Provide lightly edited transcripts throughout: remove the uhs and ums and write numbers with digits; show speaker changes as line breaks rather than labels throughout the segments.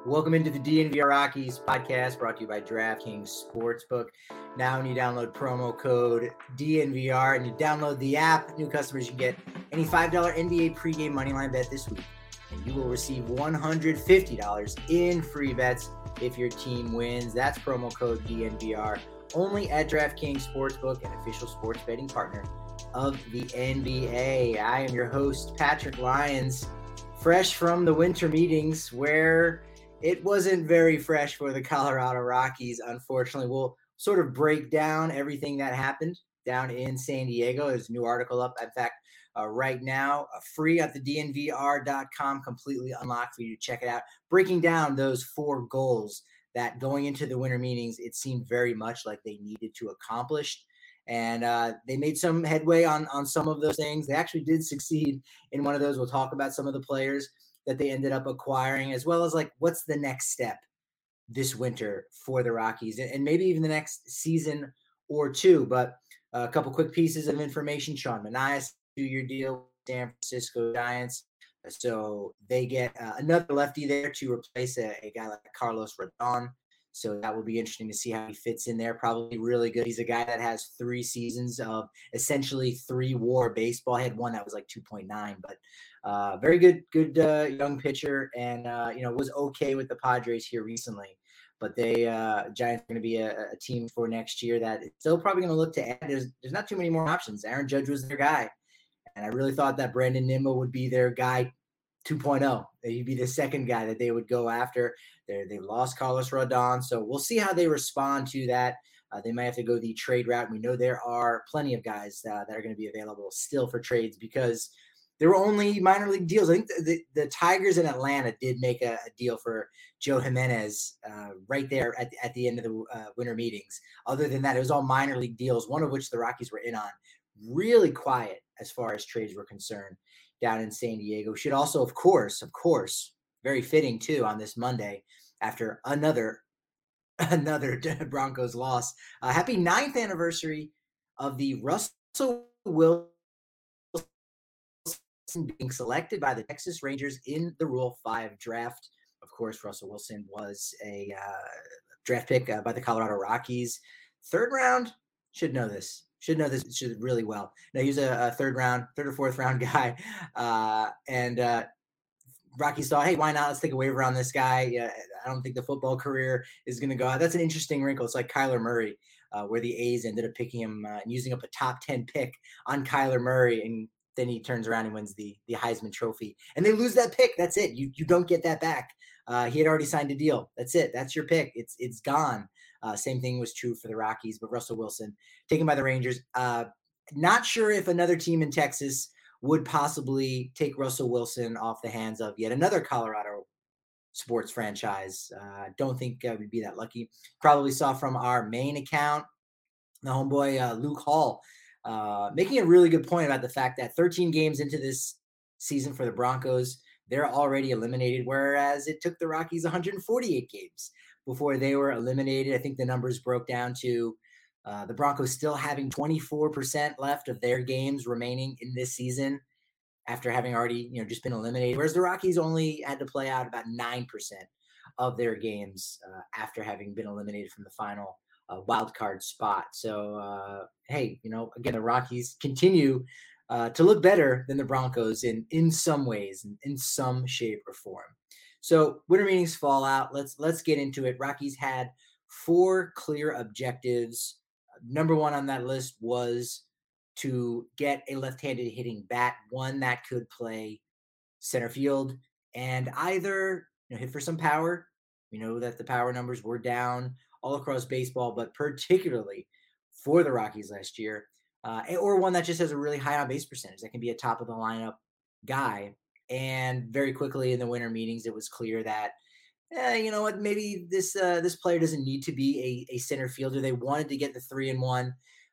Welcome into the DNVR Rockies podcast brought to you by DraftKings Sportsbook. Now when you download promo code DNVR and you download the app, new customers, you get any $5 NBA pregame moneyline bet this week. And you will receive $150 in free bets if your team wins. That's promo code DNVR only at DraftKings Sportsbook, an official sports betting partner of the NBA. I am your host, Patrick Lyons, fresh from the winter meetings where it wasn't very fresh for the Colorado Rockies, unfortunately. We'll sort of break down everything that happened down in San Diego. There's a new article up, in fact, right now, free at the DNVR.com, completely unlocked for you to check it out, breaking down those 4 goals that going into the winter meetings, it seemed very much like they needed to accomplish. And they made some headway on some of those things. They actually did succeed in one of those. We'll talk about some of the players that they ended up acquiring, as well as like what's the next step this winter for the Rockies and maybe even the next season or two. But a couple quick pieces of information. Sean Manaea, 2-year deal with San Francisco Giants. So they get another lefty there to replace a guy like Carlos Rodon. So that will be interesting to see how he fits in there. Probably really good. He's a guy that has 3 seasons of essentially 3 WAR baseball. He had one that was like 2.9, but very good young pitcher, and was okay with the Padres here recently. But they Giants are going to be a team for next year that is still probably going to look to add. There's not too many more options. Aaron Judge was their guy, and I really thought that Brandon Nimmo would be their guy 2.0. He'd be the second guy that they would go after. They lost Carlos Rodon, so we'll see how they respond to that. They might have to go the trade route. We know there are plenty of guys that are going to be available still for trades because there were only minor league deals. I think the Tigers in Atlanta did make a deal for Joe Jimenez right there at the end of the winter meetings. Other than that, it was all minor league deals, one of which the Rockies were in on. Really quiet as far as trades were concerned down in San Diego. Should also, of course, very fitting too on this Monday after another Broncos loss. Happy 9th anniversary of the Russell Wilson being selected by the Texas Rangers in the Rule 5 draft. Of course, Russell Wilson was a draft pick by the Colorado Rockies. 3rd round, should know this really well. Now, he's a 3rd or 4th round guy. And Rockies thought, hey, why not? Let's take a waiver on this guy. Yeah, I don't think the football career is going to go out. That's an interesting wrinkle. It's like Kyler Murray, where the A's ended up picking him and using up a top 10 pick on Kyler Murray. And then he turns around and wins the Heisman Trophy. And they lose that pick. That's it. You don't get that back. He had already signed a deal. That's it. That's your pick. It's gone. Same thing was true for the Rockies, but Russell Wilson taken by the Rangers. Not sure if another team in Texas would possibly take Russell Wilson off the hands of yet another Colorado sports franchise. Don't think we'd be that lucky. Probably saw from our main account, the homeboy Luke Hall, making a really good point about the fact that 13 games into this season for the Broncos, they're already eliminated, whereas it took the Rockies 148 games before they were eliminated. I think the numbers broke down to the Broncos still having 24% left of their games remaining in this season after having already, just been eliminated, whereas the Rockies only had to play out about 9% of their games after having been eliminated from the final wild card spot. So, hey, again, the Rockies continue to look better than the Broncos in some ways, in some shape or form. So winter meetings fallout. Let's get into it. Rockies had 4 clear objectives. Number 1 on that list was to get a left-handed hitting bat, one that could play center field and either hit for some power. We know that the power numbers were down all across baseball, but particularly for the Rockies last year, or one that just has a really high on-base percentage that can be a top-of-the-lineup guy. And very quickly in the winter meetings, it was clear that you know what, maybe this player doesn't need to be a center fielder. They wanted to get the 3-1.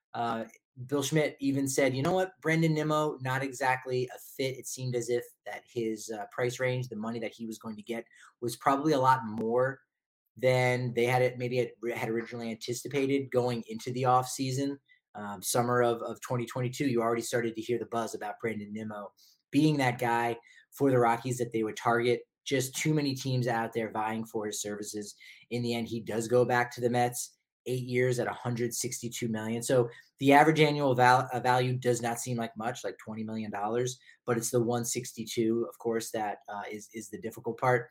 Bill Schmidt even said, you know what, Brandon Nimmo, not exactly a fit. It seemed as if that his price range, the money that he was going to get, was probably a lot more than they had originally anticipated going into the offseason. Summer of 2022, you already started to hear the buzz about Brandon Nimmo being that guy for the Rockies that they would target. just too many teams out there vying for his services. In the end, he does go back to the Mets, 8 years at 162 million. So the average annual value does not seem like much, like $20 million, but it's the 162, of course, that is the difficult part.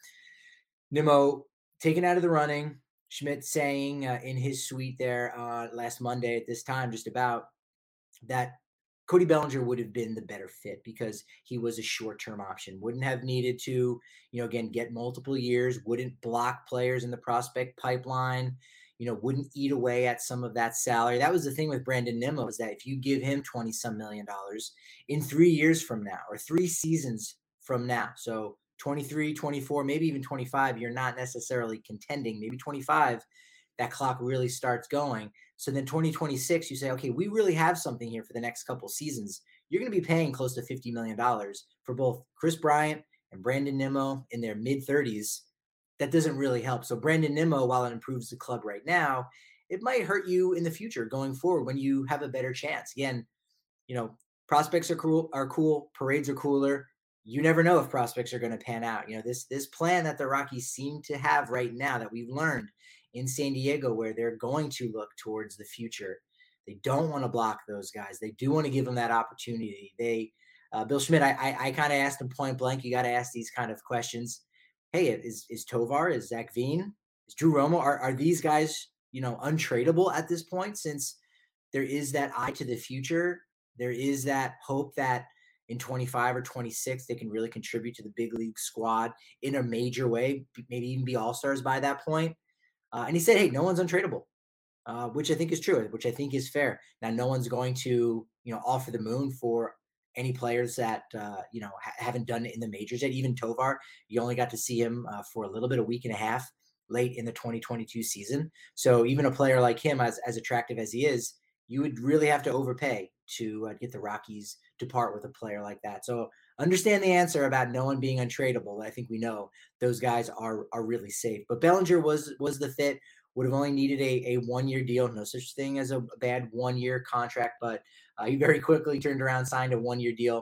Nimmo taken out of the running. Schmidt saying in his suite there last Monday at this time, just about that Cody Bellinger would have been the better fit because he was a short-term option. Wouldn't have needed to, again, get multiple years, wouldn't block players in the prospect pipeline, wouldn't eat away at some of that salary. That was the thing with Brandon Nimmo, is that if you give him 20 some million dollars in 3 years from now or 3 seasons from now, so 23, 24, maybe even 25, you're not necessarily contending. Maybe 25, that clock really starts going. So then 2026, you say, okay, we really have something here for the next couple seasons. You're going to be paying close to $50 million for both Chris Bryant and Brandon Nimmo in their mid-30s. That doesn't really help. So Brandon Nimmo, while it improves the club right now, it might hurt you in the future going forward when you have a better chance. Again, prospects are cool, parades are cooler. You never know if prospects are going to pan out. This plan that the Rockies seem to have right now that we've learned in San Diego, where they're going to look towards the future. They don't want to block those guys. They do want to give them that opportunity. Bill Schmidt, I kind of asked him point blank, you got to ask these kind of questions. Hey, is Tovar, is Zach Veen, is Drew Romo, are these guys, untradeable at this point, since there is that eye to the future? There is that hope that in 25 or 26, they can really contribute to the big league squad in a major way, maybe even be all-stars by that point. And he said, hey, no one's untradeable, which I think is true, which I think is fair. Now, no one's going to, offer the moon for any players that, haven't done it in the majors yet. Even Tovar, you only got to see him for a little bit, a week and a half late in the 2022 season. So even a player like him, as attractive as he is, you would really have to overpay to get the Rockies to part with a player like that. So understand the answer about no one being untradeable. I think we know those guys are really safe. But Bellinger was the fit. Would have only needed a 1-year deal. No such thing as a bad 1-year contract, but he very quickly turned around, signed a 1-year deal.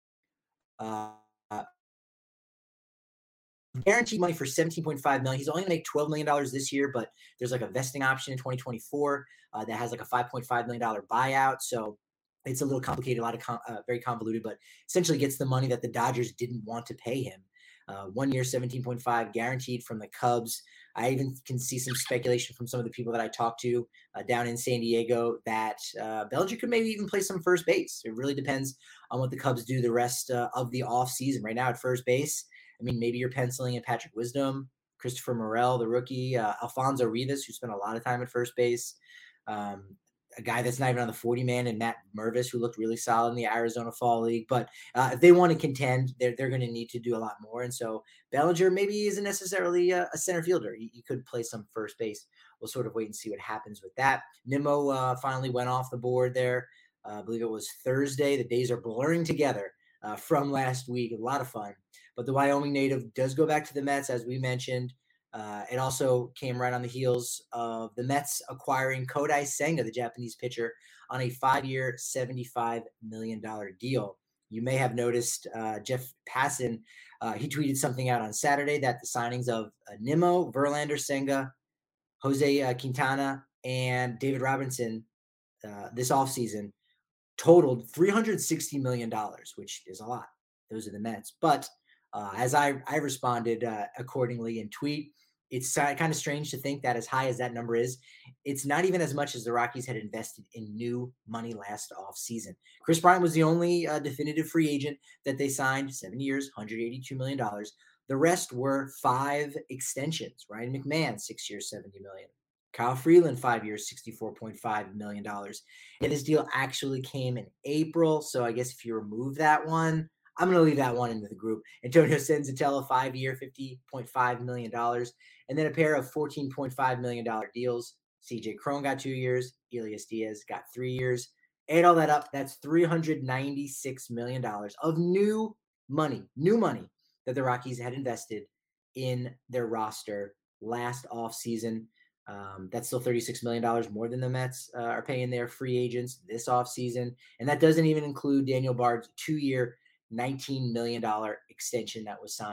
Guaranteed money for $17.5 million. He's only going to make $12 million this year, but there's like a vesting option in 2024 that has like a $5.5 million buyout. So it's a little complicated, a lot of very convoluted, but essentially gets the money that the Dodgers didn't want to pay him. 1 year, 17.5 guaranteed from the Cubs. I even can see some speculation from some of the people that I talked to down in San Diego that Bellinger could maybe even play some first base. It really depends on what the Cubs do the rest of the offseason. Right now at first base, I mean, maybe you're penciling in Patrick Wisdom, Christopher Morel, the rookie, Alfonso Rivas, who spent a lot of time at first base, a guy that's not even on the 40-man, and Matt Mervis, who looked really solid in the Arizona Fall League. But if they want to contend, they're going to need to do a lot more. And so Bellinger maybe isn't necessarily a center fielder. He could play some first base. We'll sort of wait and see what happens with that. Nimmo finally went off the board there. I believe it was Thursday. The days are blurring together from last week. A lot of fun. But the Wyoming native does go back to the Mets, as we mentioned. It also came right on the heels of the Mets acquiring Kodai Senga, the Japanese pitcher, on a 5-year, $75 million deal. You may have noticed Jeff Passan, he tweeted something out on Saturday that the signings of Nimmo, Verlander, Senga, Jose Quintana, and David Robinson this offseason totaled $360 million, which is a lot. Those are the Mets. But as I responded accordingly in tweet, it's kind of strange to think that as high as that number is, it's not even as much as the Rockies had invested in new money last offseason. Chris Bryant was the only definitive free agent that they signed, 7 years, $182 million. The rest were 5 extensions. Ryan McMahon, 6 years, $70 million. Kyle Freeland, 5 years, $64.5 million. And this deal actually came in April. So I guess if you remove that one, I'm going to leave that one into the group. Antonio Senzatella, 5-year, $50.5 million. And then a pair of $14.5 million deals. CJ Cron got 2 years. Elias Diaz got 3 years. Add all that up, that's $396 million of new money that the Rockies had invested in their roster last offseason. That's still $36 million more than the Mets are paying their free agents this offseason. And that doesn't even include Daniel Bard's 2-year, $19 million extension that was signed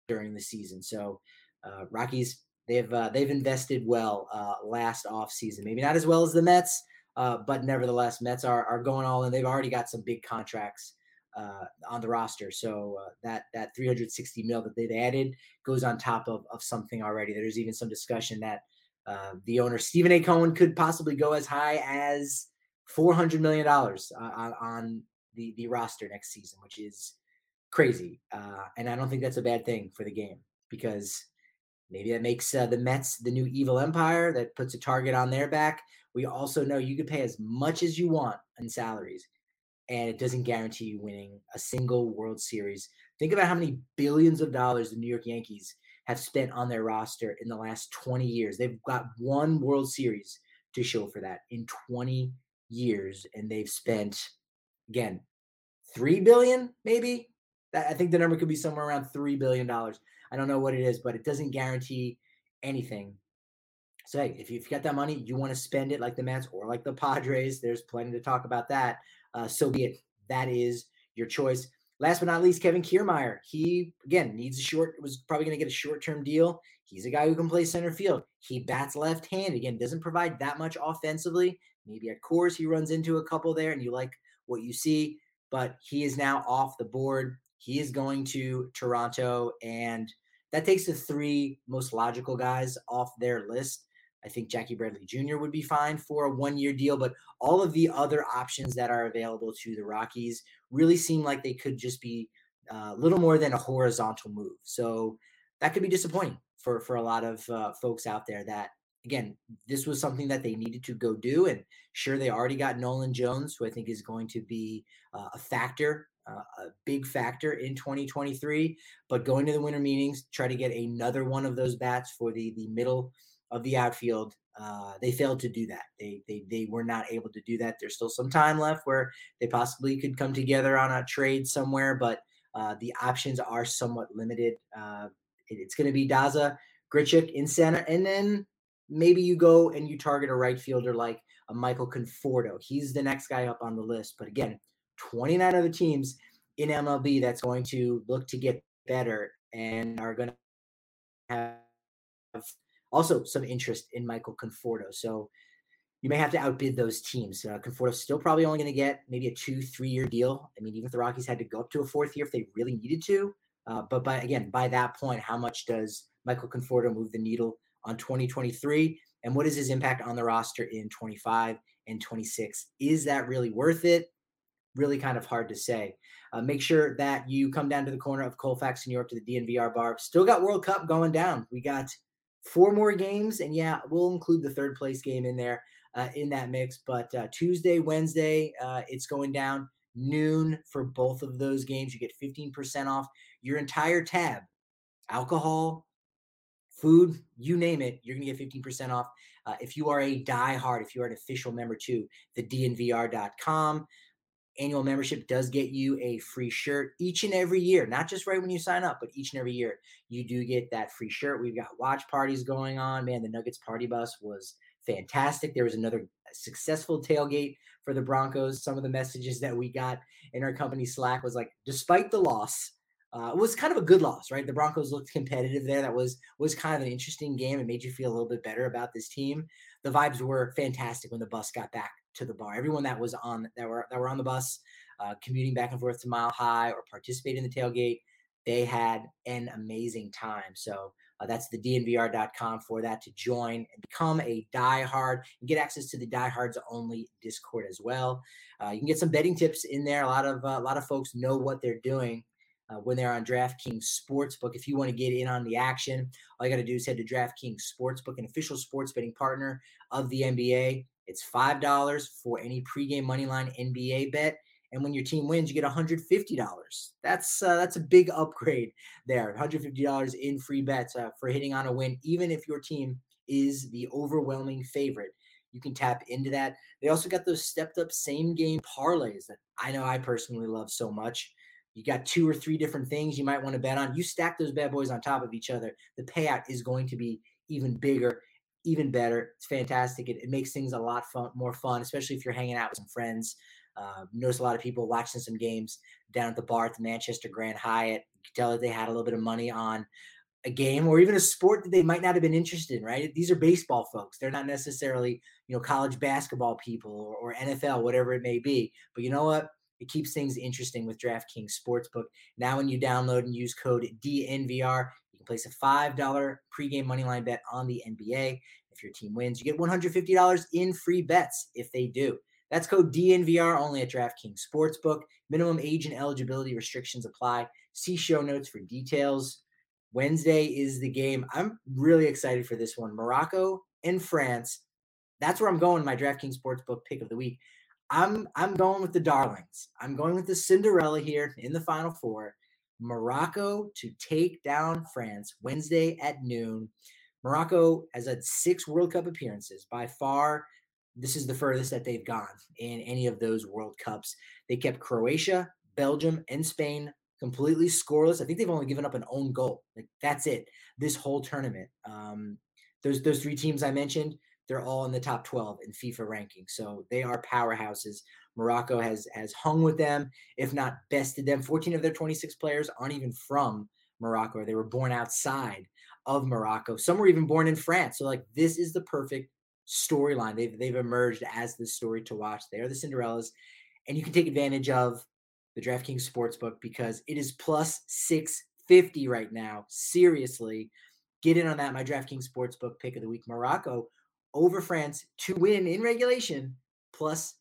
during the season. So Rockies, they've invested well last off season. Maybe not as well as the Mets, but nevertheless, Mets are going all in. They've already got some big contracts on the roster. So that 360 mil that they've added goes on top of something already. There's even some discussion that the owner Stephen A. Cohen could possibly go as high as $400 million on the roster next season, which is crazy. And I don't think that's a bad thing for the game, because maybe that makes the Mets the new evil empire that puts a target on their back. We also know you could pay as much as you want in salaries, and it doesn't guarantee you winning a single World Series. Think about how many billions of dollars the New York Yankees have spent on their roster in the last 20 years. They've got one World Series to show for that in 20 years, and they've spent, again, 3 billion maybe. I think the number could be somewhere around $3 billion. I don't know what it is, but it doesn't guarantee anything. So hey, if you've got that money, you want to spend it like the Mets or like the Padres, there's plenty to talk about that. So be it. That is your choice. Last but not least, Kevin Kiermaier. He, again, was probably going to get a short-term deal. He's a guy who can play center field. He bats left-handed. Again, doesn't provide that much offensively. Maybe at Coors he runs into a couple there and you like what you see, but he is now off the board. He is going to Toronto, and that takes the three most logical guys off their list. I think Jackie Bradley Jr. would be fine for a one-year deal, but all of the other options that are available to the Rockies really seem like they could just be a little more than a horizontal move. So that could be disappointing for a lot of folks out there that, again, this was something that they needed to go do. And sure, they already got Nolan Jones, who I think is going to be a factor, a big factor in 2023. But going to the winter meetings, try to get another one of those bats for the middle of the outfield. They failed to do that. They were not able to do that. There's still some time left where they possibly could come together on a trade somewhere, but the options are somewhat limited. It's going to be Daza, Grichuk in center, and then maybe you go and you target a right fielder like a Michael Conforto. He's the next guy up on the list. But again, 29 other teams in MLB that's going to look to get better and are going to have also some interest in Michael Conforto. So you may have to outbid those teams. Conforto's still probably only going to get maybe a 2-3 year deal. I mean, even if the Rockies had to go up to a fourth year if they really needed to. But by that point, how much does Michael Conforto move the needle on 2023? And what is his impact on the roster in 25 and 26? Is that really worth it? Really kind of hard to say. Make sure that you come down to the corner of Colfax, New York, to the DNVR bar. Still got World Cup going down. We got 4 more games, and yeah, we'll include the third place game in there in that mix. But Tuesday, Wednesday, it's going down noon for both of those games. You get 15% off your entire tab. Alcohol, food, you name it, you're going to get 15% off. If you are a diehard, if you are an official member to the DNVR.com, annual membership does get you a free shirt each and every year, not just right when you sign up, but each and every year you do get that free shirt. We've got watch parties going on. Man, the Nuggets party bus was fantastic. There was another successful tailgate for the Broncos. Some of the messages that we got in our company Slack was like, despite the loss, it was kind of a good loss, right? The Broncos looked competitive there. That was kind of an interesting game. It made you feel a little bit better about this team. The vibes were fantastic when the bus got back to the bar. Everyone that was on that were on the bus, commuting back and forth to Mile High or participating in the tailgate, they had an amazing time. So that's the DNVR.com for that to join and become a diehard and get access to the diehards only Discord as well. You can get some betting tips in there. A lot of folks know what they're doing when they're on DraftKings Sportsbook. If you want to get in on the action, all you got to do is head to DraftKings Sportsbook, an official sports betting partner of the NBA. It's $5 for any pregame moneyline NBA bet. And when your team wins, you get $150. That's a big upgrade there. $150 in free bets for hitting on a win, even if your team is the overwhelming favorite. You can tap into that. They also got those stepped up same game parlays that I know I personally love so much. You got 2 or 3 different things you might want to bet on. You stack those bad boys on top of each other. The payout is going to be even bigger, even better. It's fantastic. It makes things a lot more fun, especially if you're hanging out with some friends. Noticed a lot of people watching some games down at the bar at the Manchester Grand Hyatt. You could tell that they had a little bit of money on a game or even a sport that they might not have been interested in, right? These are baseball folks. They're not necessarily, college basketball people or NFL, whatever it may be. But you know what? It keeps things interesting with DraftKings Sportsbook. Now, when you download and use code DNVR, you can place a $5 pregame moneyline bet on the NBA. If your team wins, you get $150 in free bets if they do. That's code DNVR only at DraftKings Sportsbook. Minimum age and eligibility restrictions apply. See show notes for details. Wednesday is the game. I'm really excited for this one. Morocco and France. That's where I'm going in my DraftKings Sportsbook pick of the week. I'm going with the darlings. I'm going with the Cinderella here in the Final Four. Morocco to take down France Wednesday at noon. Morocco has had 6 World Cup appearances. By far, this is the furthest that they've gone in any of those World Cups. They kept Croatia, Belgium, and Spain completely scoreless. I think they've only given up an own goal. Like, that's it. This whole tournament. Those 3 teams I mentioned, they're all in the top 12 in FIFA rankings. So they are powerhouses. Morocco has hung with them, if not bested them. 14 of their 26 players aren't even from Morocco. They were born outside of Morocco. Some were even born in France. So, like, this is the perfect storyline. They've emerged as the story to watch. They are the Cinderellas, and you can take advantage of the DraftKings Sportsbook because it is plus 650 right now. Seriously, get in on that. My DraftKings Sportsbook pick of the week: Morocco over France to win in regulation, plus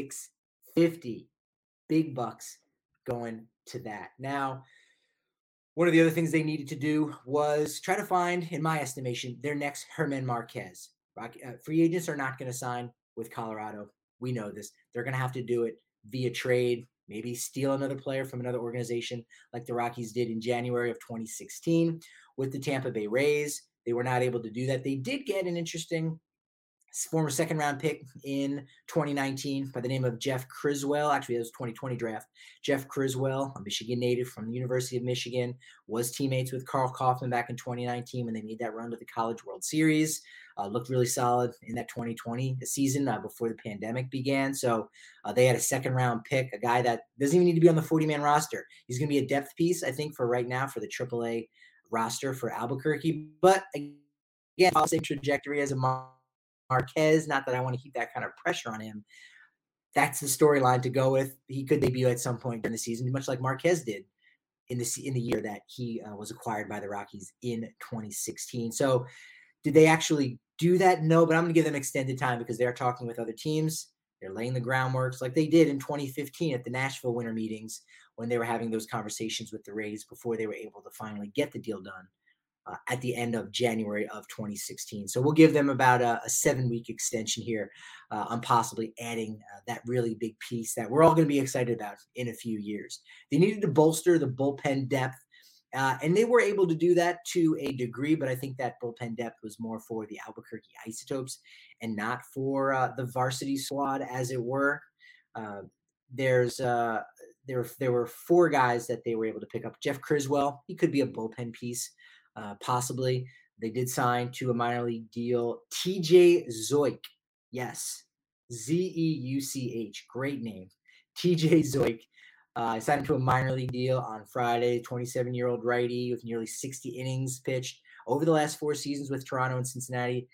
650. Big bucks going to that. Now, one of the other things they needed to do was try to find, in my estimation, their next German Marquez. Free agents are not going to sign with Colorado. We know this. They're going to have to do it via trade, maybe steal another player from another organization like the Rockies did in January of 2016 with the Tampa Bay Rays. They were not able to do that. They did get an interesting former second-round pick in 2019 by the name of Jeff Criswell. Actually, it was 2020 draft. Jeff Criswell, a Michigan native from the University of Michigan, was teammates with Carl Kaufman back in 2019 when they made that run to the College World Series. Looked really solid in that 2020 season before the pandemic began. So they had a second-round pick, a guy that doesn't even need to be on the 40-man roster. He's going to be a depth piece, I think, for right now for the AAA roster for Albuquerque. But again, same trajectory as a Marquez. Not that I want to keep that kind of pressure on him. That's the storyline to go with. He could debut at some point during the season, much like Marquez did in the year that he was acquired by the Rockies in 2016. So did they actually do that? No, but I'm going to give them extended time because they're talking with other teams. They're laying the groundwork like they did in 2015 at the Nashville winter meetings when they were having those conversations with the Rays before they were able to finally get the deal done. At the end of January of 2016. So we'll give them about a 7-week extension here on possibly adding that really big piece that we're all going to be excited about in a few years. They needed to bolster the bullpen depth, and they were able to do that to a degree, but I think that bullpen depth was more for the Albuquerque Isotopes and not for the varsity squad, as it were. There were 4 guys that they were able to pick up. Jeff Criswell, he could be a bullpen piece. Possibly. They did sign to a minor league deal. TJ Zeuch. Yes. Zeuch. Great name. TJ Zeuch. Signed to a minor league deal on Friday. 27-year-old righty with nearly 60 innings pitched over the last 4 seasons with Toronto and Cincinnati.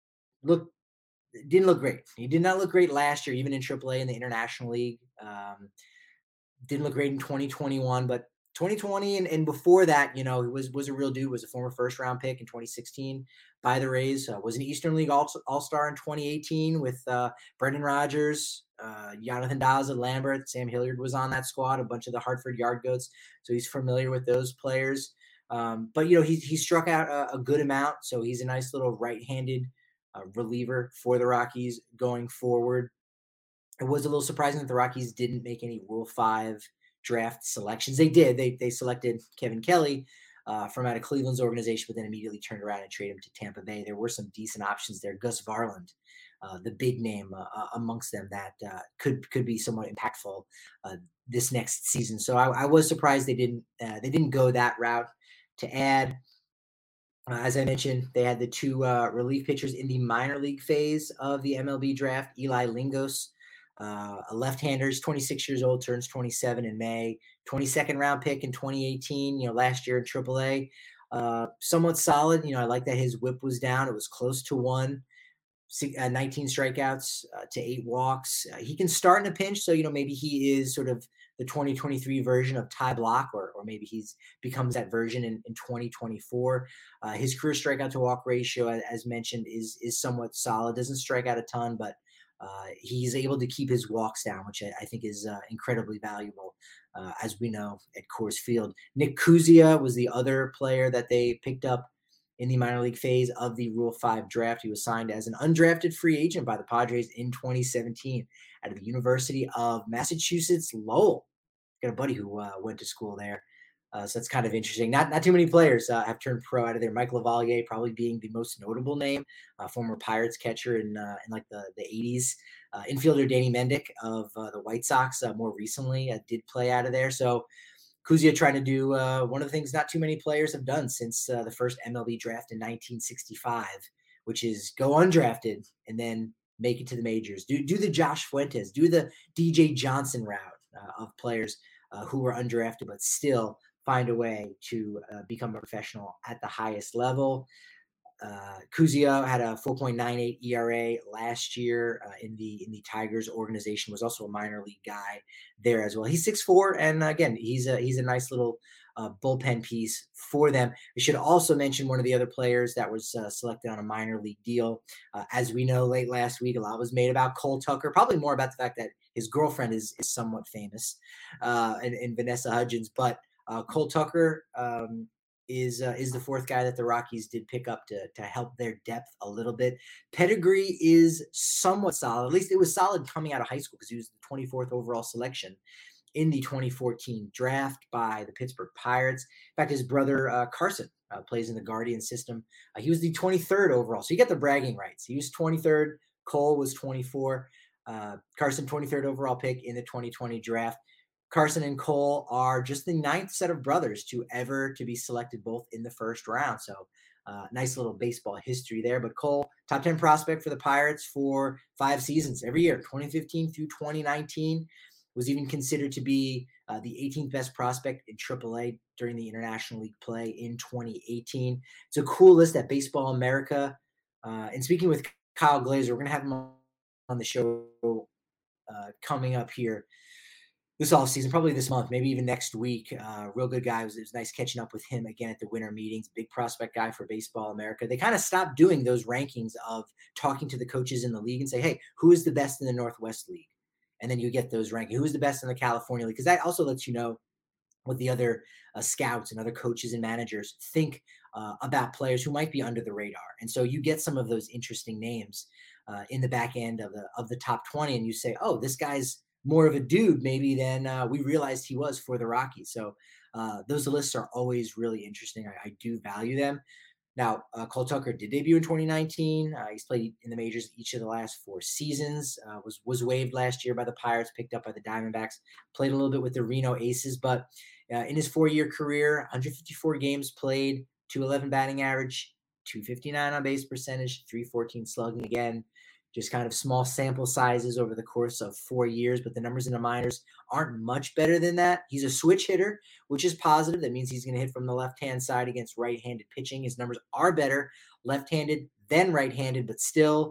Didn't look great. He did not look great last year, even in AAA in the International League. Didn't look great in 2021, but 2020 and before that, he was a real dude. Was a former first-round pick in 2016 by the Rays. Was an Eastern League All-Star in 2018 with Brendan Rodgers, Jonathan Daza, Lambert, Sam Hilliard was on that squad. A bunch of the Hartford Yard Goats, so he's familiar with those players. But he struck out a good amount, so he's a nice little right-handed reliever for the Rockies going forward. It was a little surprising that the Rockies didn't make any Rule 5 draft selections. They did. They selected Kevin Kelly from out of Cleveland's organization, but then immediately turned around and traded him to Tampa Bay. There were some decent options there. Gus Varland, the big name amongst them that could be somewhat impactful this next season. So I was surprised they didn't go that route to add. As I mentioned, they had the 2 relief pitchers in the minor league phase of the MLB draft. Eli Lingos A left-hander. He's 26 years old, turns 27 in May. 22nd round pick in 2018. Last year in AAA. Somewhat solid. I like that his whip was down. It was close to one. 19 strikeouts to 8 walks. He can start in a pinch, so maybe he is sort of the 2023 version of Ty Block, or maybe he's becomes that version in 2024. His career strikeout to walk ratio, as mentioned, is somewhat solid. Doesn't strike out a ton, but he's able to keep his walks down, which I think is incredibly valuable, as we know at Coors Field. Nick Kuzia was the other player that they picked up in the minor league phase of the Rule 5 draft. He was signed as an undrafted free agent by the Padres in 2017 out of the University of Massachusetts Lowell. Got a buddy who went to school there. So that's kind of interesting. Not too many players have turned pro out of there. Mike LaValliere probably being the most notable name, former Pirates catcher in like the 80s. Infielder Danny Mendick of the White Sox more recently did play out of there. So Kuzia trying to do one of the things not too many players have done since the first MLB draft in 1965, which is go undrafted and then make it to the majors. Do the Josh Fuentes, do the DJ Johnson route of players who were undrafted but still find a way to become a professional at the highest level. Kuzia had a 4.98 ERA last year in the Tigers organization. Was also a minor league guy there as well. He's 6'4", and again, he's a nice little bullpen piece for them. We should also mention one of the other players that was selected on a minor league deal. As we know, late last week, a lot was made about Cole Tucker. Probably more about the fact that his girlfriend is somewhat famous, and Vanessa Hudgens, but Cole Tucker. Is the fourth guy that the Rockies did pick up to help their depth a little bit. Pedigree is somewhat solid. At least it was solid coming out of high school because he was the 24th overall selection in the 2014 draft by the Pittsburgh Pirates. In fact, his brother Carson plays in the Guardian system. He was the 23rd overall. So you get the bragging rights. He was 23rd. Cole was 24. Carson, 23rd overall pick in the 2020 draft. Carson and Cole are just the 9th set of brothers to be selected both in the first round. So nice little baseball history there. But Cole, top 10 prospect for the Pirates for 5 seasons every year, 2015 through 2019, was even considered to be the 18th best prospect in AAA during the International League play in 2018. It's a cool list at Baseball America. And speaking with Kyle Glaser, we're going to have him on the show coming up here this offseason, probably this month, maybe even next week. Real good guy. It was nice catching up with him again at the winter meetings. Big prospect guy for Baseball America. They kind of stopped doing those rankings of talking to the coaches in the league and say, hey, who is the best in the Northwest League? And then you get those rankings. Who is the best in the California League? Because that also lets you know what the other scouts and other coaches and managers think about players who might be under the radar. And so you get some of those interesting names in the back end of the top 20, and you say, oh, this guy's more of a dude maybe than we realized he was for the Rockies. So those lists are always really interesting. I do value them. Now, Cole Tucker did debut in 2019. He's played in the majors each of the last 4 seasons. Was waived last year by the Pirates, picked up by the Diamondbacks. Played a little bit with the Reno Aces, but in his 4-year career, 154 games played, 211 batting average, 259 on base percentage, 314 slugging. Again, just kind of small sample sizes over the course of 4 years, but the numbers in the minors aren't much better than that. He's a switch hitter, which is positive. That means he's going to hit from the left-hand side against right-handed pitching. His numbers are better left-handed than right-handed, but still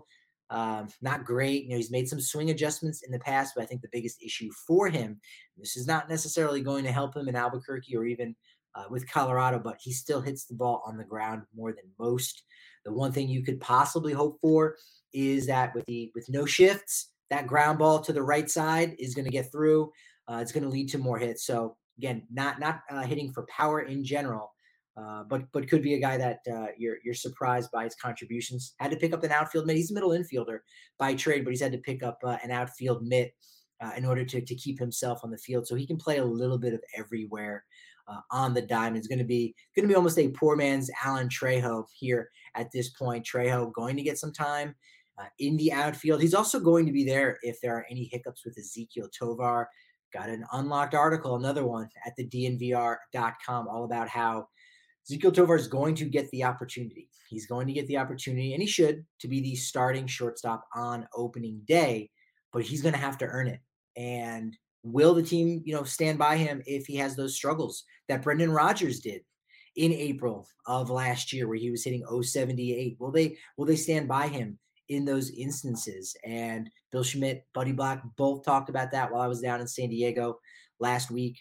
not great. He's made some swing adjustments in the past, but I think the biggest issue for him, this is not necessarily going to help him in Albuquerque or even with Colorado, but he still hits the ball on the ground more than most. The one thing you could possibly hope for is that with no shifts, that ground ball to the right side is going to get through. It's going to lead to more hits. So again, not hitting for power in general, but could be a guy that you're surprised by his contributions. Had to pick up an outfield mitt. He's a middle infielder by trade, but he's had to pick up an outfield mitt in order to keep himself on the field. So he can play a little bit of everywhere on the diamond. It's going to be almost a poor man's Alan Trejo here at this point. Trejo going to get some time in the outfield. He's also going to be there if there are any hiccups with Ezequiel Tovar. Got an unlocked article, another one at the DNVR.com, all about how Ezequiel Tovar is going to get the opportunity. He's going to get the opportunity, and he should, to be the starting shortstop on opening day. but he's going to have to earn it. And will the team, stand by him if he has those struggles that Brendan Rodgers did in April of last year, where he was hitting 078? Will they stand by him in those instances? And Bill Schmidt, Buddy Black, both talked about that while I was down in San Diego last week.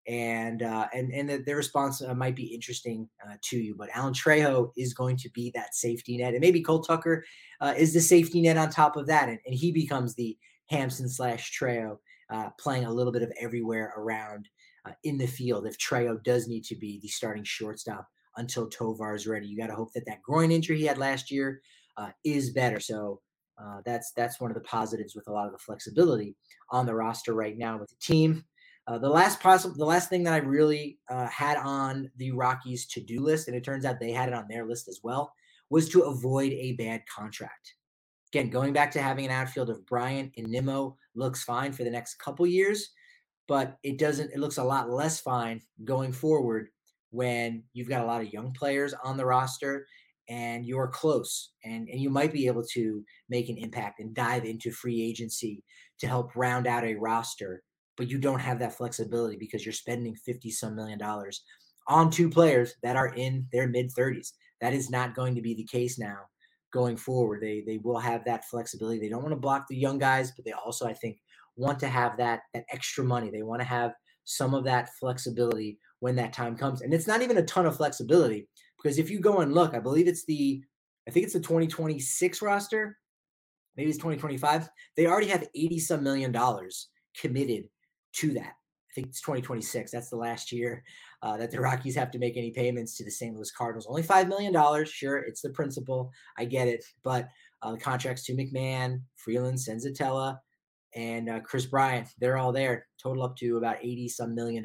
And their response might be interesting to you. But Alan Trejo is going to be that safety net, and maybe Cole Tucker is the safety net on top of that, and he becomes the Hampson / Trejo, playing a little bit of everywhere around in the field if Trejo does need to be the starting shortstop until Tovar is ready. You got to hope that groin injury he had last year is better. So that's one of the positives with a lot of the flexibility on the roster right now with the team. The last thing that I really had on the Rockies' to-do list, and it turns out they had it on their list as well, was to avoid a bad contract. Again, going back to having an outfield of Bryant and Nimmo looks fine for the next couple years, but it looks a lot less fine going forward when you've got a lot of young players on the roster and you're close and you might be able to make an impact and dive into free agency to help round out a roster, but you don't have that flexibility because you're spending $50-some million on two players that are in their mid-30s. That is not going to be the case now going forward. They will have that flexibility. They don't want to block the young guys, but they also, I think, want to have that extra money. They want to have some of that flexibility when that time comes. And it's not even a ton of flexibility, because if you go and look, I think it's the 2026 roster, maybe it's 2025. They already have $80-some million committed to that. I think it's 2026. That's the last year that the Rockies have to make any payments to the St. Louis Cardinals. Only $5 million. Sure, it's the principal. I get it. But the contracts to McMahon, Freeland, Senzatella, and Chris Bryant, they're all there. Total up to about $80-some million.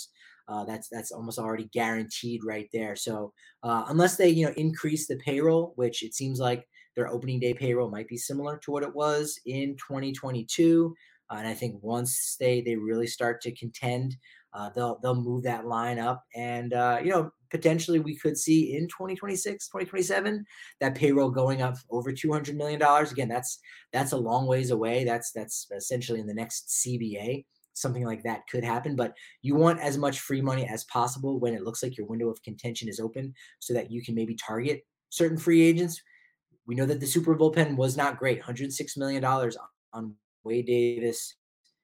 That's almost already guaranteed right there. So unless they increase the payroll, which it seems like their opening day payroll might be similar to what it was in 2022. And I think once they really start to contend, they'll move that line up. And, potentially we could see in 2026, 2027, that payroll going up over $200 million. Again, that's a long ways away. That's essentially in the next CBA. Something like that could happen, but you want as much free money as possible when it looks like your window of contention is open so that you can maybe target certain free agents. We know that the Super bullpen was not great. $106 million on Wade Davis,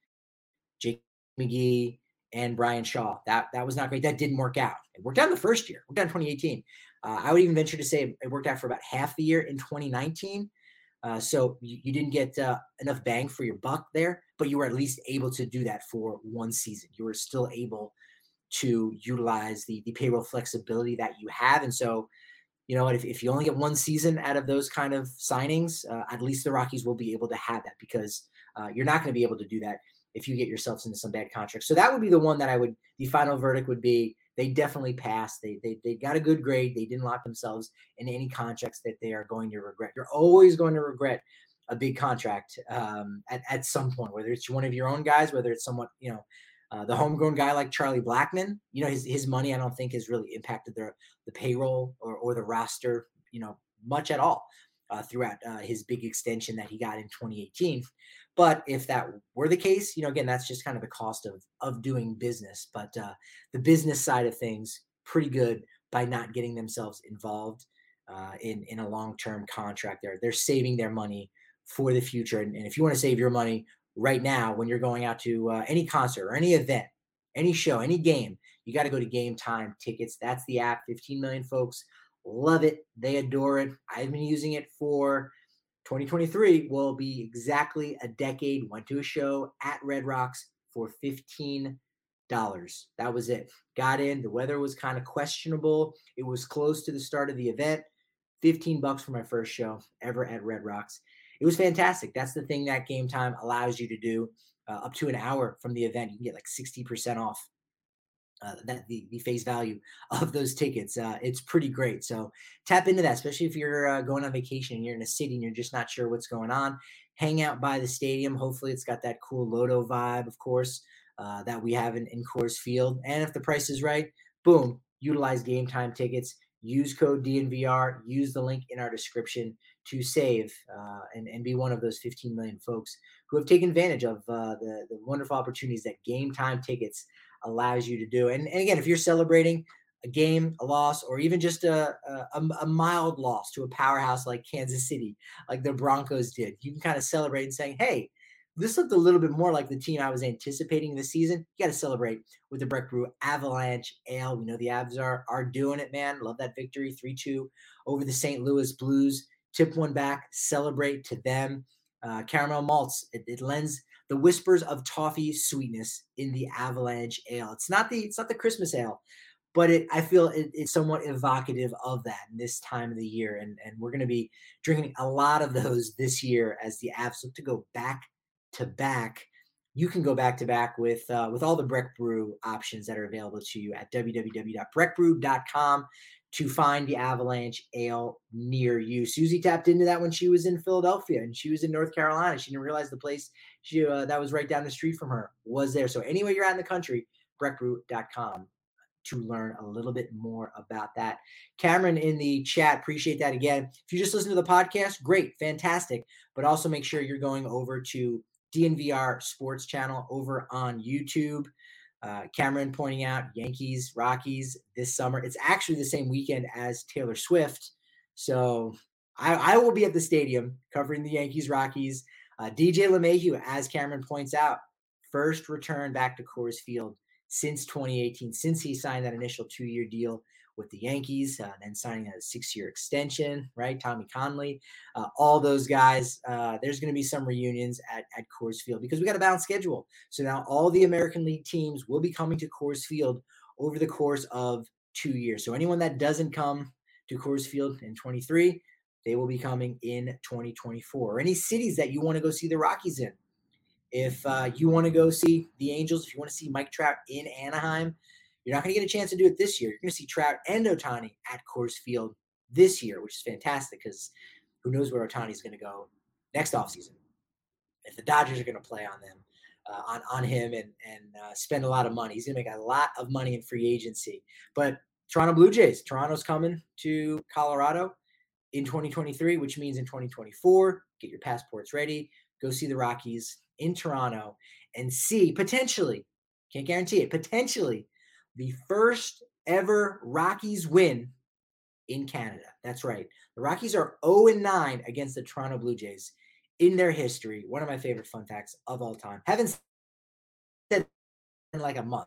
Jake McGee, and Brian Shaw. That was not great. That didn't work out. It worked out in the first year. It worked out in 2018. I would even venture to say it worked out for about half the year in 2019. So you didn't get enough bang for your buck there, but you were at least able to do that for one season. You were still able to utilize the payroll flexibility that you have. And so, you know what, if you only get one season out of those kind of signings, at least the Rockies will be able to have that, because you're not going to be able to do that if you get yourselves into some bad contracts. So that would be the one that the final verdict would be, they definitely passed. They got a good grade. They didn't lock themselves in any contracts that they are going to regret. You're always going to regret a big contract at some point, whether it's one of your own guys, whether it's somewhat, the homegrown guy like Charlie Blackmon. His money, I don't think, has really impacted the payroll or the roster, much at all throughout his big extension that he got in 2018. But if that were the case, again, that's just kind of the cost of doing business. But the business side of things, pretty good by not getting themselves involved in a long-term contract. They're saving their money for the future. And if you want to save your money right now, when you're going out to any concert or any event, any show, any game, you got to go to Game Time Tickets. That's the app. 15 million folks love it. They adore it. I've been using it for 2023 will be exactly a decade. Went to a show at Red Rocks for $15. That was it. Got in. The weather was kind of questionable. It was close to the start of the event. $15 for my first show ever at Red Rocks. It was fantastic. That's the thing that Game Time allows you to do. Up to an hour from the event, you can get like 60% off that the face value of those tickets. It's pretty great. So tap into that, especially if you're going on vacation and you're in a city and you're just not sure what's going on. Hang out by the stadium. Hopefully it's got that cool Lodo vibe, of course, that we have in Coors Field. And if the price is right, boom, utilize Game Time Tickets. use code DNVR, use the link in our description to save and be one of those 15 million folks who have taken advantage of the wonderful opportunities that Game Time Tickets allows you to do. And again, if you're celebrating a game, a loss, or even just a mild loss to a powerhouse like Kansas City, like the Broncos did, you can kind of celebrate and saying, hey, this looked a little bit more like the team I was anticipating this season. You got to celebrate with the Breck Brew Avalanche Ale. We know the Avs are doing it, man. Love that victory, 3-2 over the St. Louis Blues. Tip one back, celebrate to them. Caramel malts, it lends the whispers of toffee sweetness in the Avalanche Ale. It's not the Christmas ale, but I feel it's somewhat evocative of that in this time of the year. And we're going to be drinking a lot of those this year as the Avs look to go back to back. You can go back to back with all the Breck Brew options that are available to you at www.breckbrew.com to find the Avalanche Ale near you. Susie tapped into that when she was in Philadelphia and she was in North Carolina. She didn't realize the place that was right down the street from her was there. So anywhere you're at in the country, breckbrew.com to learn a little bit more about that. Cameron in the chat, appreciate that again. If you just listen to the podcast, great, fantastic. But also make sure you're going over to DNVR Sports Channel over on YouTube. Cameron pointing out Yankees, Rockies this summer. It's actually the same weekend as Taylor Swift. So I will be at the stadium covering the Yankees, Rockies. DJ LeMahieu, as Cameron points out, first return back to Coors Field since 2018, since he signed that initial 2-year deal with the Yankees, then signing a 6-year extension, right? Tommy Conley, all those guys. There's going to be some reunions at Coors Field because we got a balanced schedule. So now all the American League teams will be coming to Coors Field over the course of 2 years. So anyone that doesn't come to Coors Field in 23, they will be coming in 2024. Or any cities that you want to go see the Rockies in. If you want to go see the Angels, if you want to see Mike Trout in Anaheim, you're not going to get a chance to do it this year. You're going to see Trout and Ohtani at Coors Field this year, which is fantastic because who knows where Ohtani is going to go next offseason. If the Dodgers are going to play on them, on him and spend a lot of money, he's going to make a lot of money in free agency. But Toronto Blue Jays, Toronto's coming to Colorado in 2023, which means in 2024, get your passports ready, go see the Rockies in Toronto and see potentially, can't guarantee it, potentially the first ever Rockies win in Canada. That's right. The Rockies are 0-9 against the Toronto Blue Jays in their history. One of my favorite fun facts of all time. Haven't said in like a month.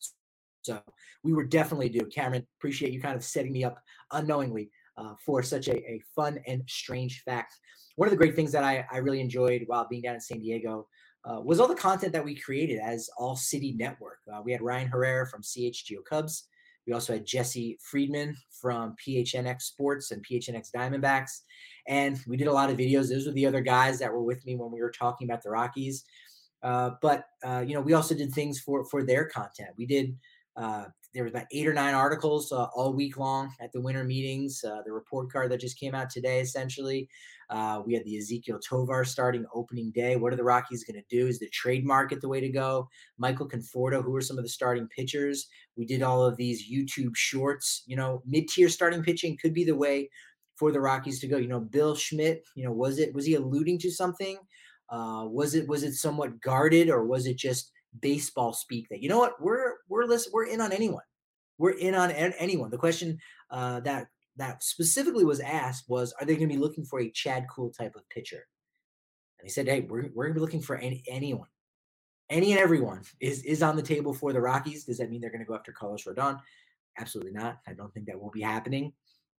So we were definitely due. Cameron, appreciate you kind of setting me up unknowingly for such a fun and strange fact. One of the great things that I really enjoyed while being down in San Diego was all the content that we created as All City Network. We had Ryan Herrera from CHGO Cubs. We also had Jesse Friedman from PHNX Sports and PHNX Diamondbacks. And we did a lot of videos. Those were the other guys that were with me when we were talking about the Rockies. But we also did things for their content. We did there was about 8 or 9 articles all week long at the winter meetings. The report card that just came out today, essentially. We had the Ezekiel Tovar starting opening day. What are the Rockies going to do? Is the trade market the way to go? Michael Conforto, who are some of the starting pitchers? We did all of these YouTube shorts. Mid-tier starting pitching could be the way for the Rockies to go. Bill Schmidt, was he alluding to something? Was it somewhat guarded, or was it just baseball speak that, we're in on anyone. We're in on anyone. The question that specifically was asked was, are they going to be looking for a Chad Kuhl type of pitcher? And he said, hey, we're going to be looking for anyone. Any and everyone is on the table for the Rockies. Does that mean they're going to go after Carlos Rodon? Absolutely not. I don't think that will be happening.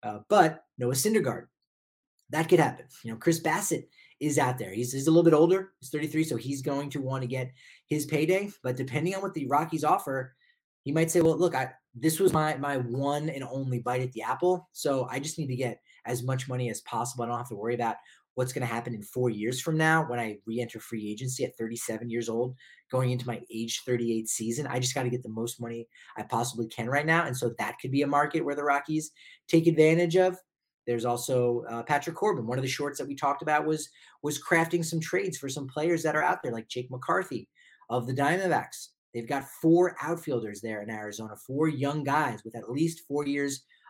But Noah Syndergaard, that could happen. Chris Bassett is out there. He's a little bit older. He's 33, so he's going to want to get his payday. But depending on what the Rockies offer, he might say, well, look, this was my one and only bite at the apple, so I just need to get as much money as possible. I don't have to worry about what's going to happen in 4 years from now when I re-enter free agency at 37 years old, going into my age 38 season. I just got to get the most money I possibly can right now. And so that could be a market where the Rockies take advantage of. There's also Patrick Corbin. One of the shorts that we talked about was crafting some trades for some players that are out there, like Jake McCarthy of the Diamondbacks. They've got 4 outfielders there in Arizona, 4 young guys with at least 4 years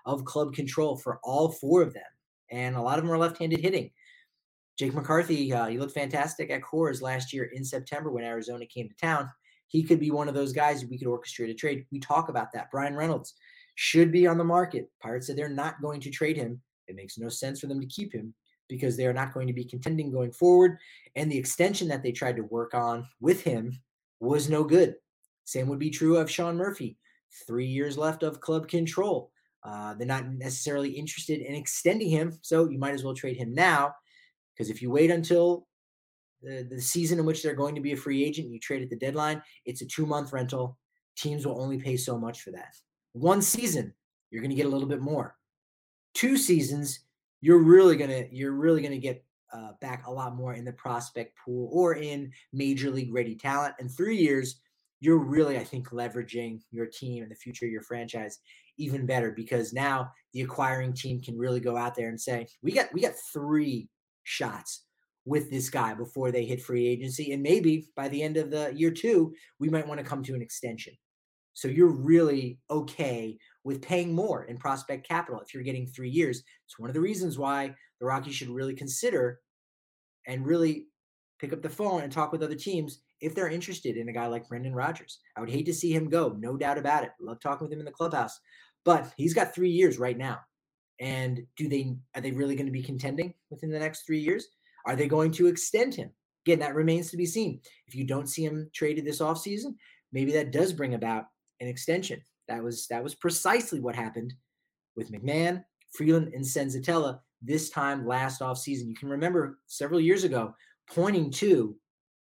of club control for all four of them. And a lot of them are left-handed hitting. Jake McCarthy, he looked fantastic at Coors last year in September when Arizona came to town. He could be one of those guys we could orchestrate a trade. We talk about that. Brian Reynolds should be on the market. Pirates said they're not going to trade him. It makes no sense for them to keep him because they are not going to be contending going forward. And the extension that they tried to work on with him was no good. Same would be true of Sean Murphy. 3 years left of club control. They're not necessarily interested in extending him, so you might as well trade him now. Because if you wait until the season in which they're going to be a free agent, and you trade at the deadline, it's a 2-month rental. Teams will only pay so much for that. 1 season, you're going to get a little bit more. 2 seasons, you're really gonna get back a lot more in the prospect pool or in major league ready talent. And 3 years, you're really, I think, leveraging your team and the future of your franchise even better because now the acquiring team can really go out there and say, we got 3 shots with this guy before they hit free agency. And maybe by the end of the year 2, we might want to come to an extension. So you're really okay with paying more in prospect capital if you're getting 3 years. It's one of the reasons why the Rockies should really consider and really pick up the phone and talk with other teams if they're interested in a guy like Brendan Rodgers. I would hate to see him go, no doubt about it. Love talking with him in the clubhouse, but he's got 3 years right now. And are they really going to be contending within the next 3 years? Are they going to extend him? Again, that remains to be seen. If you don't see him traded this offseason, maybe that does bring about an extension. That was precisely what happened with McMahon, Freeland, and Senzatella this time last offseason. You can remember several years ago pointing to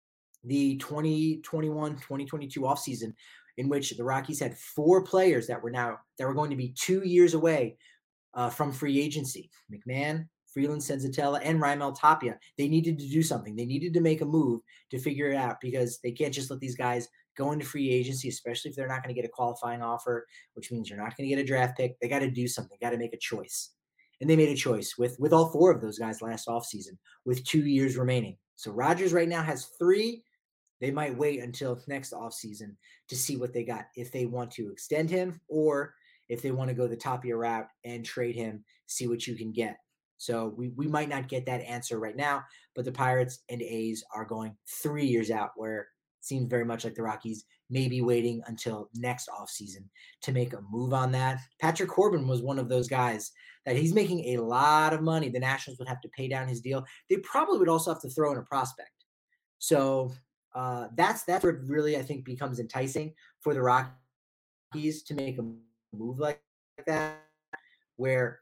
the 2021-2022 offseason in which the Rockies had 4 players that were going to be 2 years away from free agency. McMahon, Freeland, Senzatella, and Raimel Tapia. They needed to do something. They needed to make a move to figure it out because they can't just let these guys go into free agency, especially if they're not going to get a qualifying offer, which means you're not going to get a draft pick. They got to do something. Got to make a choice. And they made a choice with all 4 of those guys last offseason with 2 years remaining. So Rodgers right now has 3. They might wait until next offseason to see what they got, if they want to extend him or if they want to go the Tapia route and trade him, see what you can get. So we might not get that answer right now, but the Pirates and A's are going 3 years out, where it seems very much like the Rockies may be waiting until next offseason to make a move on that. Patrick Corbin was one of those guys that he's making a lot of money. The Nationals would have to pay down his deal. They probably would also have to throw in a prospect. So that's where it really, I think, becomes enticing for the Rockies to make a move like that, where,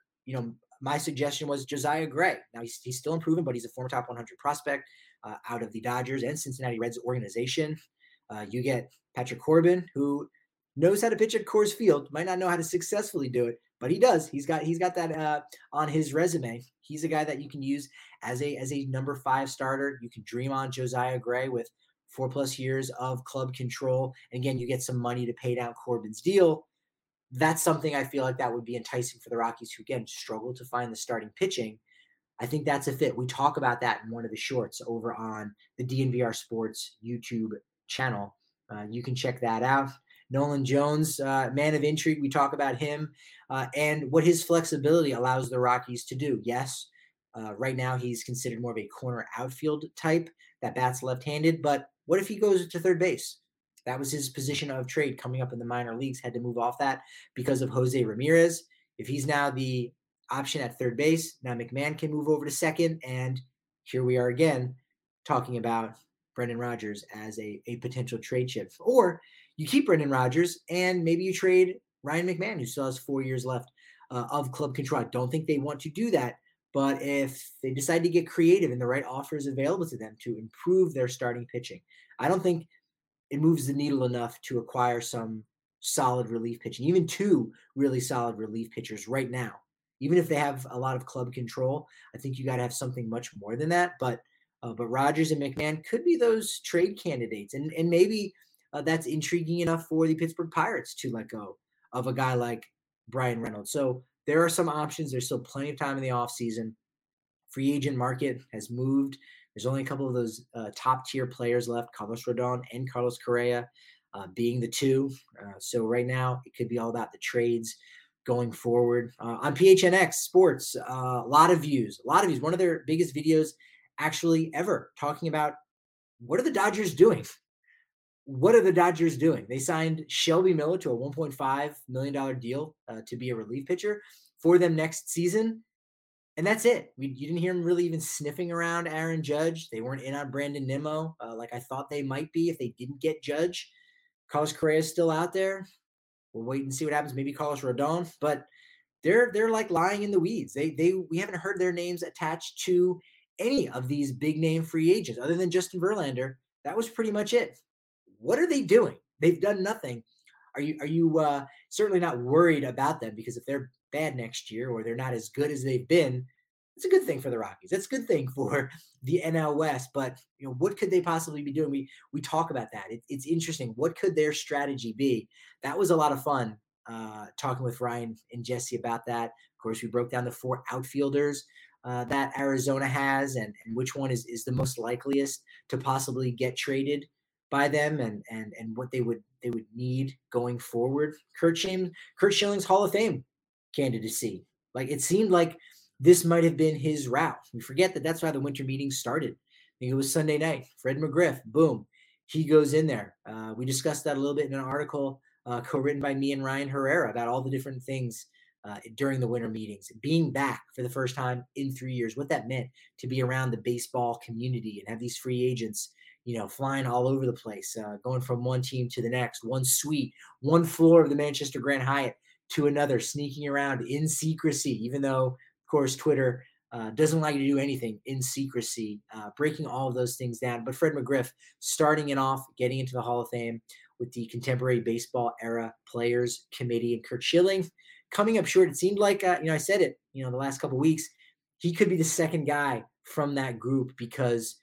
my suggestion was Josiah Gray. Now he's still improving, but he's a former top 100 prospect out of the Dodgers and Cincinnati Reds organization. You get Patrick Corbin, who knows how to pitch at Coors Field, might not know how to successfully do it, but he does. He's got that on his resume. He's a guy that you can use as a number 5 starter. You can dream on Josiah Gray with 4+ years of club control. And again, you get some money to pay down Corbin's deal. That's something I feel like that would be enticing for the Rockies, who, again, struggle to find the starting pitching. I think that's a fit. We talk about that in one of the shorts over on the DNVR Sports YouTube channel. You can check that out. Nolan Jones, man of intrigue. We talk about him and what his flexibility allows the Rockies to do. Yes, right now he's considered more of a corner outfield type that bats left-handed, but what if he goes to third base? That was his position of trade coming up in the minor leagues, had to move off that because of Jose Ramirez. If he's now the option at third base, now McMahon can move over to second, and here we are again talking about Brendan Rodgers as a potential trade chip. Or you keep Brendan Rodgers and maybe you trade Ryan McMahon, who still has 4 years left of club control. I don't think they want to do that, but if they decide to get creative and the right offers available to them to improve their starting pitching, I don't think it moves the needle enough to acquire some solid relief pitching, even 2 really solid relief pitchers right now. Even if they have a lot of club control, I think you got to have something much more than that. But Rodgers and McMahon could be those trade candidates, and maybe that's intriguing enough for the Pittsburgh Pirates to let go of a guy like Brian Reynolds. So there are some options. There's still plenty of time in the offseason. Free agent market has moved. There's only a couple of those top-tier players left, Carlos Rodon and Carlos Correa being the 2. So right now, it could be all about the trades going forward. On PHNX Sports, a lot of views. One of their biggest videos actually ever, talking about what are the Dodgers doing? What are the Dodgers doing? They signed Shelby Miller to a $1.5 million deal to be a relief pitcher for them next season. And that's it. You didn't hear him really even sniffing around Aaron Judge. They weren't in on Brandon Nimmo like I thought they might be if they didn't get Judge. Carlos Correa is still out there. We'll wait and see what happens. Maybe Carlos Rodon, but they're like lying in the weeds. We haven't heard their names attached to any of these big name free agents other than Justin Verlander. That was pretty much it. What are they doing? They've done nothing. Are you certainly not worried about them? Because if they're bad next year or they're not as good as they've been, it's a good thing for the Rockies. That's a good thing for the NL West. But what could they possibly be doing? We talk about that. It's interesting. What could their strategy be? That was a lot of fun talking with Ryan and Jesse about that. Of course, we broke down the 4 outfielders that Arizona has and which one is the most likeliest to possibly get traded by them and what they would need going forward. Curt Schilling's Hall of Fame candidacy. Like it seemed like this might have been his route. We forget that that's why the winter meeting started. I think it was Sunday night. Fred McGriff, boom, he goes in there. We discussed that a little bit in an article co-written by me and Ryan Herrera about all the different things during the winter meetings, being back for the first time in 3 years, what that meant to be around the baseball community and have these free agents, flying all over the place, going from one team to the next, one suite, one floor of the Manchester Grand Hyatt to another, sneaking around in secrecy, even though, of course, Twitter doesn't like to do anything in secrecy, breaking all of those things down. But Fred McGriff starting it off, getting into the Hall of Fame with the Contemporary Baseball Era Players Committee, and Curt Schilling coming up short. It seemed like, I said it, the last couple of weeks, he could be the second guy from that group because,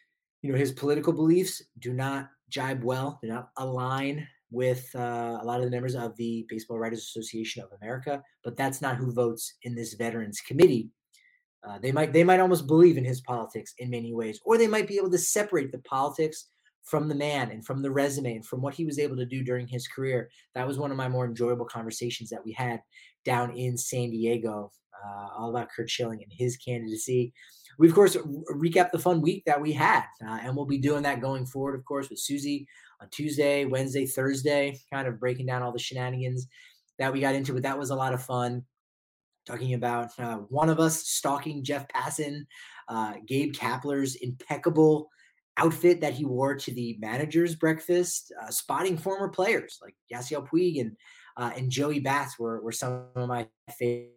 his political beliefs do not jibe well, do not align with a lot of the members of the Baseball Writers Association of America, but that's not who votes in this Veterans Committee. They might almost believe in his politics in many ways, or they might be able to separate the politics from the man and from the resume and from what he was able to do during his career. That was one of my more enjoyable conversations that we had down in San Diego, all about Curt Schilling and his candidacy. We, of course, recap the fun week that we had, and we'll be doing that going forward, of course, with Susie on Tuesday, Wednesday, Thursday, kind of breaking down all the shenanigans that we got into. But that was a lot of fun. Talking about one of us stalking Jeff Passan, Gabe Kapler's impeccable outfit that he wore to the manager's breakfast, spotting former players like Yasiel Puig and Joey Bats were some of my favorite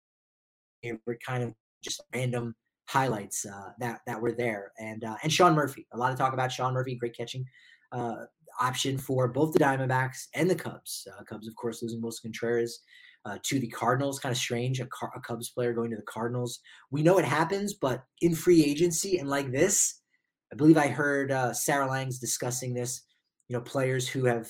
kind of just random highlights that were there. And Sean Murphy, a lot of talk about Sean Murphy, great catching option for both the Diamondbacks and the Cubs. Cubs, of course, losing Wilson Contreras to the Cardinals. Kind of strange, a Cubs player going to the Cardinals. We know it happens, but in free agency and like this, I believe I heard Sarah Langs discussing this. Players who've had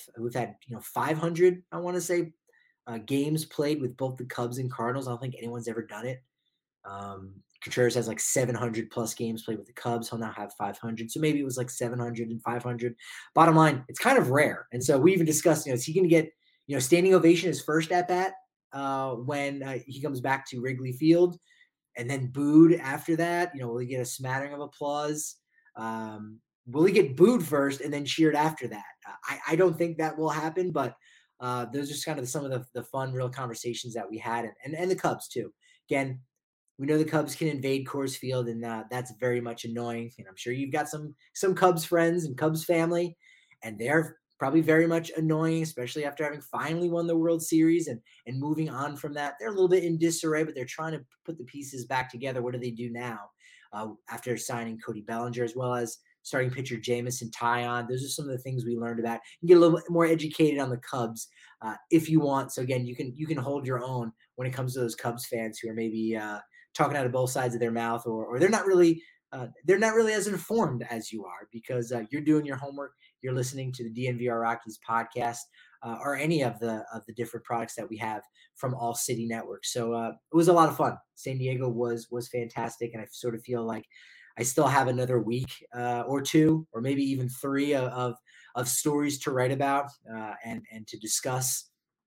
500, I want to say, games played with both the Cubs and Cardinals. I don't think anyone's ever done it. Contreras has like 700 plus games played with the Cubs. He'll now have 500. So maybe it was like 700 and 500. Bottom line, it's kind of rare. And so we even discussed, is he going to get, standing ovation his first at bat when he comes back to Wrigley Field and then booed after that? Will he get a smattering of applause? Will he get booed first and then cheered after that? I don't think that will happen, but those are just kind of some of the fun, real conversations that we had, and the Cubs too. Again, we know the Cubs can invade Coors Field, and that's very much annoying. And I'm sure you've got some Cubs friends and Cubs family, and they're probably very much annoying, especially after having finally won the World Series and moving on from that. They're a little bit in disarray, but they're trying to put the pieces back together. What do they do now after signing Cody Bellinger, as well as starting pitcher Jameson Taillon? Those are some of the things we learned about. You can get a little bit more educated on the Cubs if you want. So again, you can hold your own when it comes to those Cubs fans who are maybe talking out of both sides of their mouth, or they're not really as informed as you are, because you're doing your homework. You're listening to the DNVR Rockies podcast or any of the different products that we have from All City Network. So it was a lot of fun. San Diego was fantastic, and I sort of feel like I still have another week or two, or maybe even 3 of stories to write about and to discuss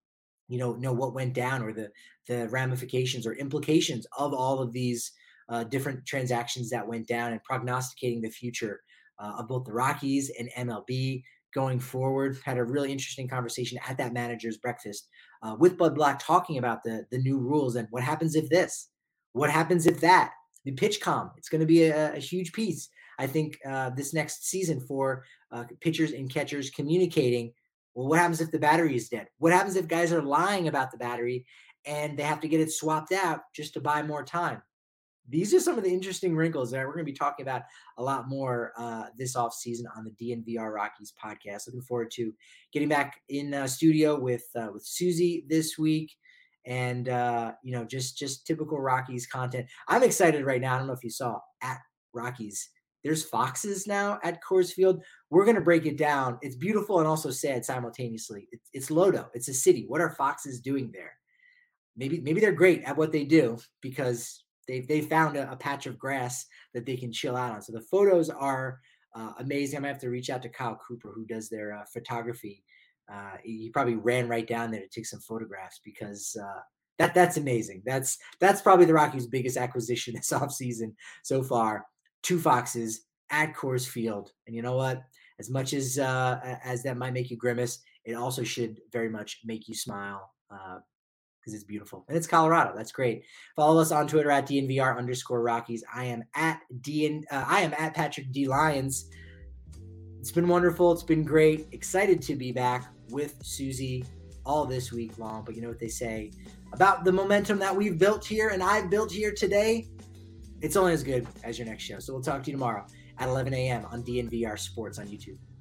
know what went down, or the ramifications or implications of all of these different transactions that went down, and prognosticating the future of both the Rockies and MLB going forward. Had a really interesting conversation at that managers breakfast with Bud Black, talking about the new rules and what happens if this, what happens if that. The pitch com, it's going to be a huge piece, I think, this next season for pitchers and catchers communicating. Well, what happens if the battery is dead? What happens if guys are lying about the battery and they have to get it swapped out just to buy more time? These are some of the interesting wrinkles that we're going to be talking about a lot more this off season on the DNVR Rockies podcast. Looking forward to getting back in studio with Susie this week, and just typical Rockies content. I'm excited right now. I don't know if you saw at Rockies. There's foxes now at Coors Field. We're going to break it down. It's beautiful and also sad simultaneously. It's Lodo. It's a city. What are foxes doing there? Maybe they're great at what they do, because they found a patch of grass that they can chill out on. So the photos are amazing. I'm gonna have to reach out to Kyle Cooper, who does their photography. He probably ran right down there to take some photographs, because that's amazing. That's probably the Rockies' biggest acquisition this offseason so far. 2 foxes at Coors Field, and you know what? As much as that might make you grimace, it also should very much make you smile. Because it's beautiful and it's Colorado. That's great. Follow us on Twitter at DNVR_Rockies. I am at Patrick D. Lyons. It's been wonderful. It's been great. Excited to be back with Susie all this week long. But you know what they say about the momentum that we've built here and I've built here today? It's only as good as your next show. So we'll talk to you tomorrow at 11 a.m. on DNVR Sports on YouTube.